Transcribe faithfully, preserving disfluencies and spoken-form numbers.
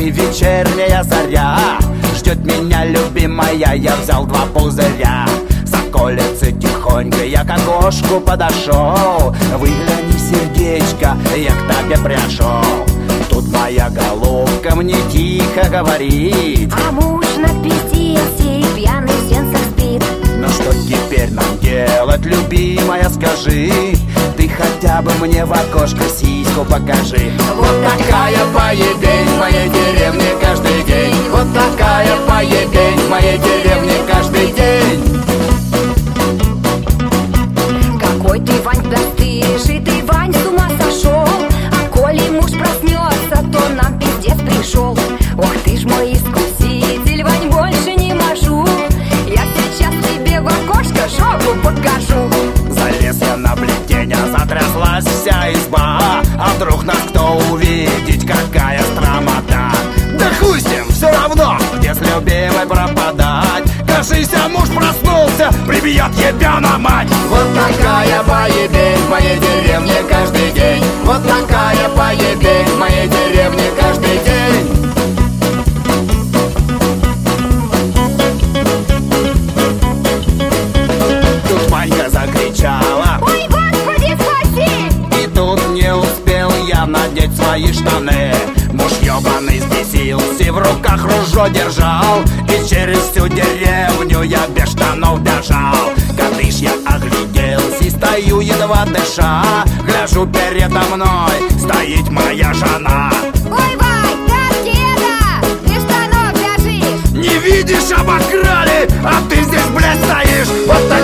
и вечерняя заря. Ждет меня любимая, я взял два пузыря. С околицы тихонько я к окошку подошел. Выгляни, сердечко, я к тебе пришел. Тут моя голубка мне тихо говорит: а муж напиздился и пьяный в сенцах спит. ну что теперь нам делать, любимая, скажи? Ты хотя бы мне в окошко сиську покажи. Вот такая поебень в моей деревне каждый день. Вот такая поебень в моей деревне каждый день. Какой ты, Вань, бесстыжий, ты, Вань, с ума сошел. А коли муж проснется, то нам пиздец пришел. Ох ты ж мой искуситель, Вань, больше не можу. Я сейчас тебе в окошко жопу покажу. Залез я на плетень, затряслась вся изба. А вдруг нас кто увидеть, какая стромота. Да хуй с ним, все равно, где с любимой пропадать. Кажися, муж проснулся, прибьет ебя на мать. Вот такая поебень в моей деревне каждый день. Вот такая поебень в моей деревне каждый день. Тут Ванька закричала: ой, Господи, спаси! и тут не успел я надеть свои штаны. Муж ебаный взбесился, в руках ружье держал. И через всю деревню я без штанов бежал. Кадыш я огляделся и стою едва дыша. Гляжу, передо мной стоит моя жена. Ой, Вань, как деда, без штанов бежишь. Не видишь, обокрали, а ты здесь, блядь, стоишь. Вот